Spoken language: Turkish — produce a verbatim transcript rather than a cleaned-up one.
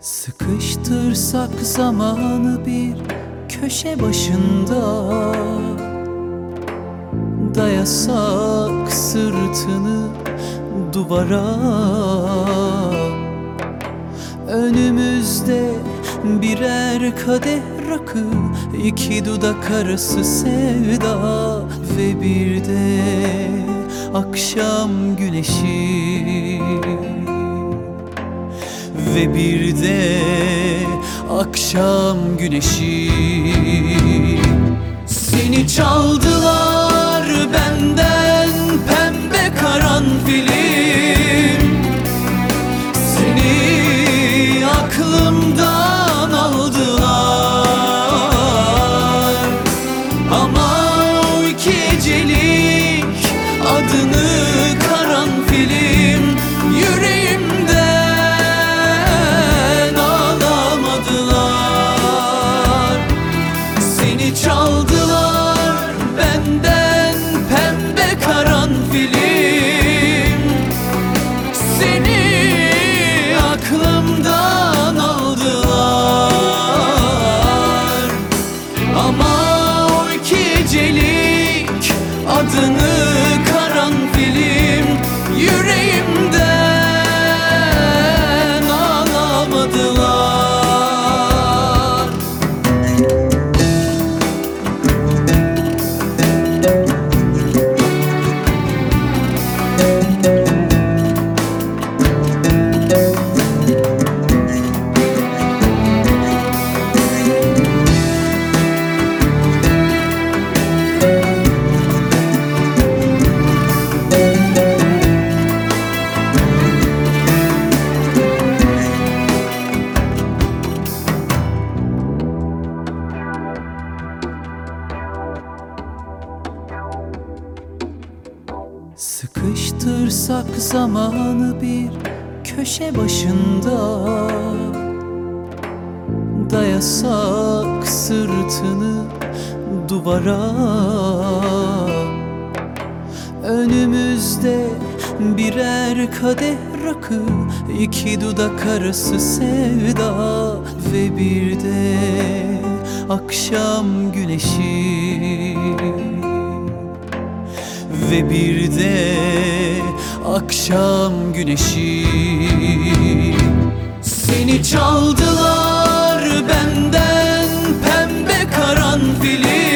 Sıkıştırsak zamanı bir köşe başında, dayasak sırtını duvara, önümüzde birer kadeh rakı, iki dudak arası sevda ve bir de akşam güneşi. Ve bir de akşam güneşi. Seni çaldılar benden pembe karanfilim, seni aklımdan aldılar. Ama o iki gecelik adını karanfilim yüreğimde çaldılar benden pembe karanfilim, seni aklımdan aldılar. Ama o iki gecelik adını karanfilim yüreğimden alamadılar. Sıkıştırsak zamanı bir köşe başında, dayasak sırtını duvara, önümüzde birer kadeh rakı, iki dudak arası sevda ve bir de akşam güneşi. Ve bir de akşam güneşi. Seni çaldılar benden pembe karanfilim,